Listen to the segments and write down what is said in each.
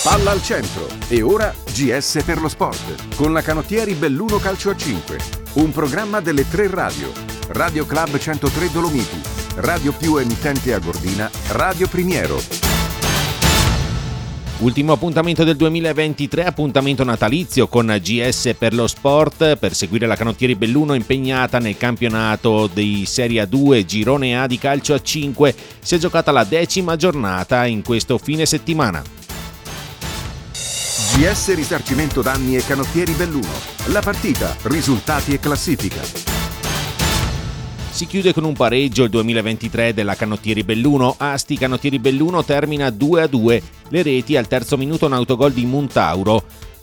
Palla al centro e ora GS per lo sport con la Canottieri Belluno Calcio a 5, un programma delle 3 radio, Radio Club 103 Dolomiti, Radio Più emittente a Gordina, Radio Primiero. Ultimo appuntamento del 2023, appuntamento natalizio con GS per lo sport per seguire la Canottieri Belluno impegnata nel campionato di Serie A2 Girone A di calcio a 5. Si è giocata la 10ª giornata in questo fine settimana. GS Risarcimento Danni e Canottieri Belluno. La partita, risultati e classifica. Si chiude con un pareggio il 2023 della Canottieri Belluno. Asti Canottieri Belluno termina 2-2. Le reti al terzo minuto un autogol di Montauro.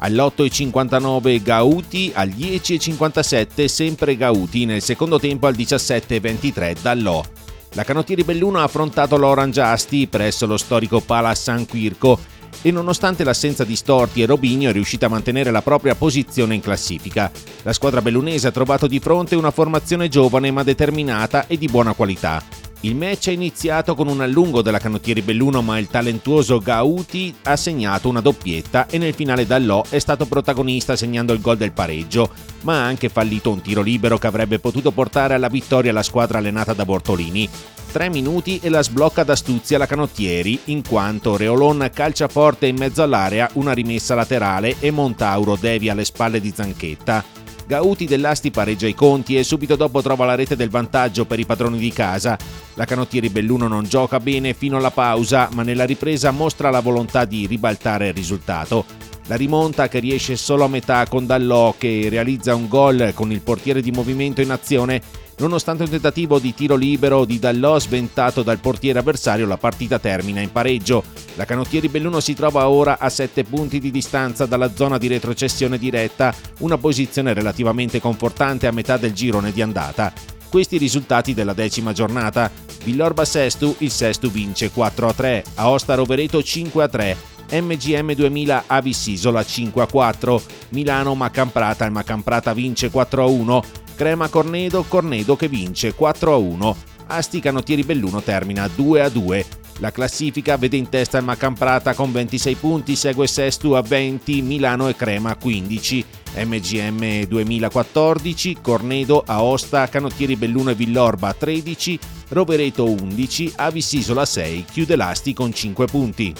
All'8:59 Gauti, al 10:57 sempre Gauti, nel secondo tempo al 17:23 Dallò. La Canottieri Belluno ha affrontato l'Orange Asti presso lo storico Pala San Quirco e nonostante l'assenza di Storti e Robinho è riuscita a mantenere la propria posizione in classifica. La squadra bellunese ha trovato di fronte una formazione giovane ma determinata e di buona qualità. Il match è iniziato con un allungo della Canottieri Belluno, ma il talentuoso Gauti ha segnato una doppietta e nel finale Dallò è stato protagonista segnando il gol del pareggio, ma ha anche fallito un tiro libero che avrebbe potuto portare alla vittoria la squadra allenata da Bortolini. 3 minuti e la sblocca d'astuzia la Canottieri, in quanto Reolon calcia forte in mezzo all'area, una rimessa laterale e Montauro devia alle spalle di Zanchetta. Gauti dell'Asti pareggia i conti e subito dopo trova la rete del vantaggio per i padroni di casa. La Canottieri Belluno non gioca bene fino alla pausa, ma nella ripresa mostra la volontà di ribaltare il risultato. La rimonta, che riesce solo a metà con Dallò, che realizza un gol con il portiere di movimento in azione. Nonostante un tentativo di tiro libero di Dallò sventato dal portiere avversario, la partita termina in pareggio. La Canottieri Belluno si trova ora a 7 punti di distanza dalla zona di retrocessione diretta, una posizione relativamente confortante a metà del girone di andata. Questi i risultati della 10ª giornata. Villorba Sestu, il Sestu vince 4-3, Aosta Rovereto 5-3, MGM 2000 Avis Isola 5-4, Milano Macamprata, il Macamprata vince 4-1, Crema Cornedo che vince 4-1. Asti Canottieri Belluno termina 2-2. La classifica vede in testa il Macamprata con 26 punti, segue Sestu a 20, Milano e Crema a 15, MGM 2014, Cornedo, Aosta, Canottieri Belluno e Villorba a 13, Rovereto 11, Avis Isola 6, chiude l'Asti con 5 punti.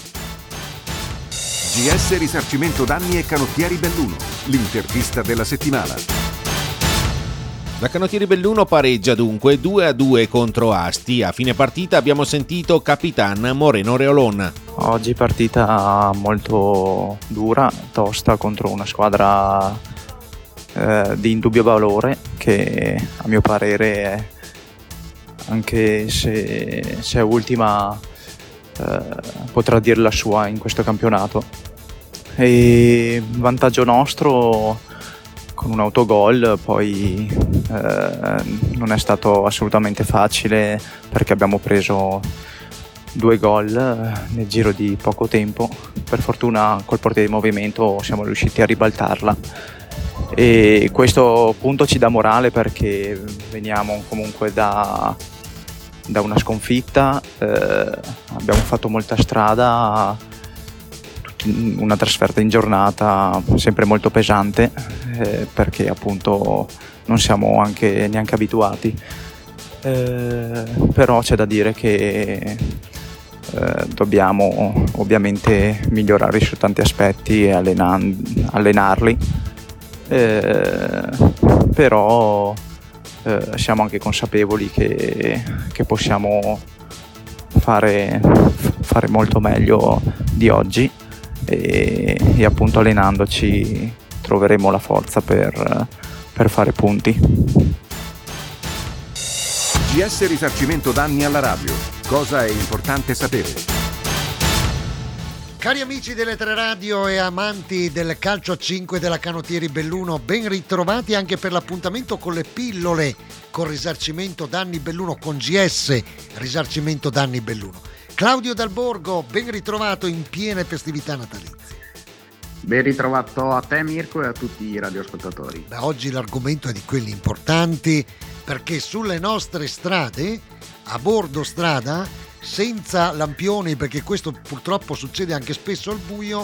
GS Risarcimento Danni e Canottieri Belluno. L'intervista della settimana. La Canottieri Belluno pareggia dunque 2-2 contro Asti. A fine partita abbiamo sentito Capitan Moreno Reolon. Oggi partita molto dura, tosta contro una squadra di indubbio valore che a mio parere, anche se è ultima, potrà dire la sua in questo campionato. E vantaggio nostro con un autogol, poi non è stato assolutamente facile perché abbiamo preso 2 gol nel giro di poco tempo. Per fortuna col portiere di movimento siamo riusciti a ribaltarla e questo punto ci dà morale perché veniamo comunque da una sconfitta, abbiamo fatto molta strada, una trasferta in giornata sempre molto pesante perché appunto non siamo neanche abituati, però c'è da dire che dobbiamo ovviamente migliorare su tanti aspetti e allenarli, però siamo anche consapevoli che possiamo fare molto meglio di oggi e appunto allenandoci troveremo la forza per fare punti. GS Risarcimento Danni alla radio. Cosa è importante sapere? Cari amici delle 3 radio e amanti del calcio a 5 della Canottieri Belluno, ben ritrovati anche per l'appuntamento con le pillole con Risarcimento Danni Belluno, con GS Risarcimento Danni Belluno. Claudio Dal Borgo, ben ritrovato in piene festività natalizie. Ben ritrovato a te Mirko e a tutti i radioascoltatori. Oggi l'argomento è di quelli importanti perché sulle nostre strade, a bordo strada, senza lampioni, perché questo purtroppo succede anche spesso al buio,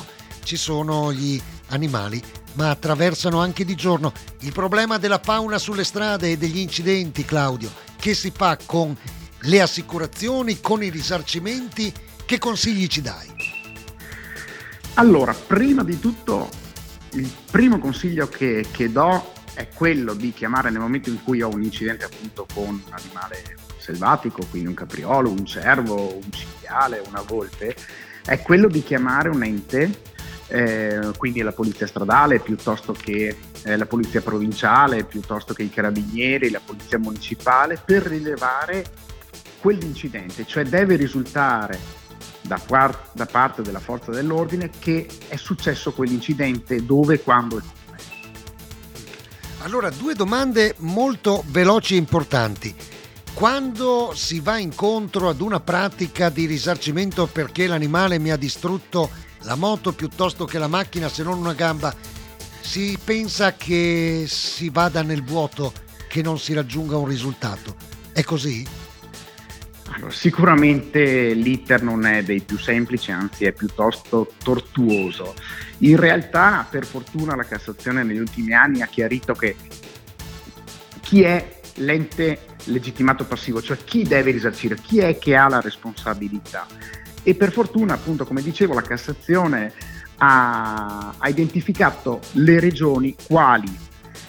ci sono gli animali, ma attraversano anche di giorno. Il problema della fauna sulle strade e degli incidenti, Claudio, che si fa con le assicurazioni, con i risarcimenti? Che consigli ci dai? Allora, prima di tutto, il primo consiglio che do è quello di chiamare nel momento in cui ho un incidente appunto con un animale selvatico, quindi un capriolo, un cervo, un cinghiale, una volpe, è quello di chiamare un ente, quindi la polizia stradale piuttosto che la polizia provinciale, piuttosto che i carabinieri, la polizia municipale, per rilevare quell'incidente, cioè deve risultare da parte della forza dell'ordine che è successo quell'incidente, dove, quando e come. Allora, 2 domande molto veloci e importanti. Quando si va incontro ad una pratica di risarcimento perché l'animale mi ha distrutto la moto piuttosto che la macchina, se non una gamba, si pensa che si vada nel vuoto, che non si raggiunga un risultato. È così? Allora, sicuramente l'iter non è dei più semplici, anzi è piuttosto tortuoso. In realtà, per fortuna, la Cassazione negli ultimi anni ha chiarito che chi è l'ente legittimato passivo, cioè chi deve risarcire, chi è che ha la responsabilità. E per fortuna, appunto, come dicevo, la Cassazione ha identificato le regioni quali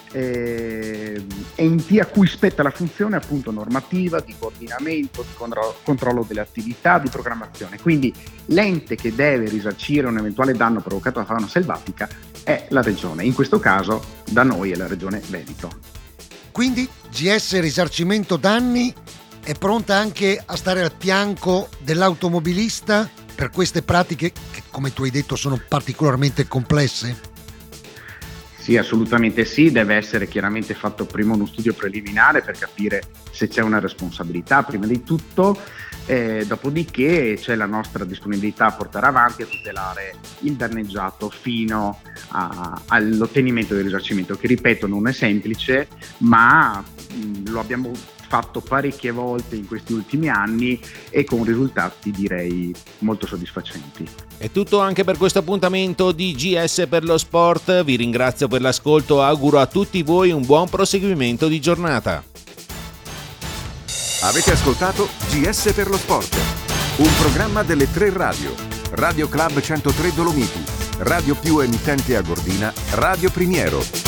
enti a cui spetta la funzione appunto normativa, di coordinamento, di controllo delle attività, di programmazione. Quindi l'ente che deve risarcire un eventuale danno provocato da fauna selvatica è la regione, in questo caso da noi è la regione Veneto. Quindi GS Risarcimento Danni è pronta anche a stare al fianco dell'automobilista per queste pratiche che, come tu hai detto, sono particolarmente complesse? Sì, assolutamente sì, deve essere chiaramente fatto prima uno studio preliminare per capire se c'è una responsabilità prima di tutto, dopodiché c'è la nostra disponibilità a portare avanti e a tutelare il danneggiato fino all'ottenimento del risarcimento, che ripeto non è semplice, ma lo abbiamo fatto parecchie volte in questi ultimi anni e con risultati direi molto soddisfacenti. È tutto anche per questo appuntamento di GS per lo Sport. Vi ringrazio per l'ascolto, auguro a tutti voi un buon proseguimento di giornata. Avete ascoltato GS per lo Sport, un programma delle 3 radio, Radio Club 103 Dolomiti, Radio Più emittente a Gordina, Radio Primiero.